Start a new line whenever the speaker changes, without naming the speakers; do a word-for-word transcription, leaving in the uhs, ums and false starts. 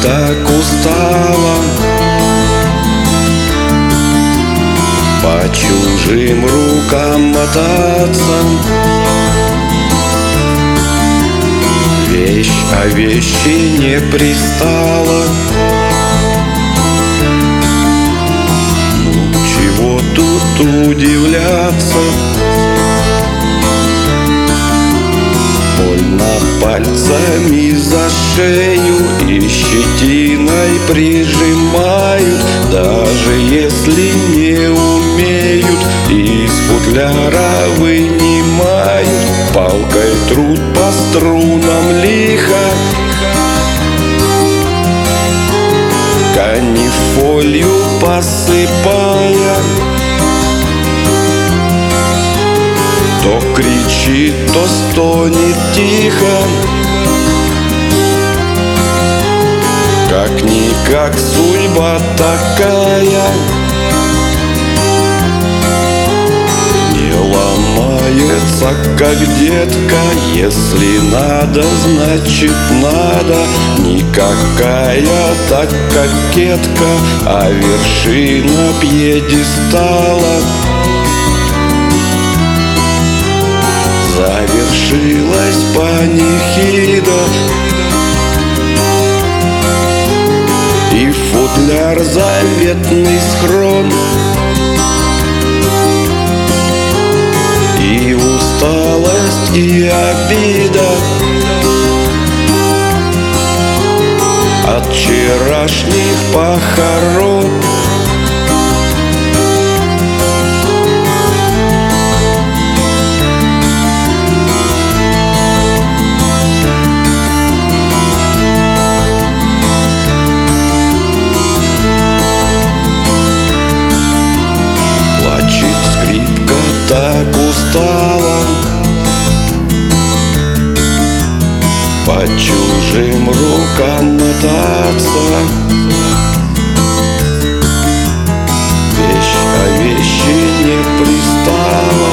так устала по чужим рукам мотаться. Вещь о вещи не пристала. Ну, чего тут удивляться? Больно пальцами за шею и щетиной прижимают. Даже если не умеют, из футляра вынимают. Палкой труд по струнам лихо, канифолью посыпая. То кричит, то стонет тихо, как-никак судьба такая. Не ломается, как детка, если надо, значит надо. Никакая так кокетка, а вершина пьедестала. Завершилась панихида, и футляр заветный схрон, и усталость, и обида от вчерашних похорон. Так устала по чужим рукам мотаться. Вещь о вещи не пристала.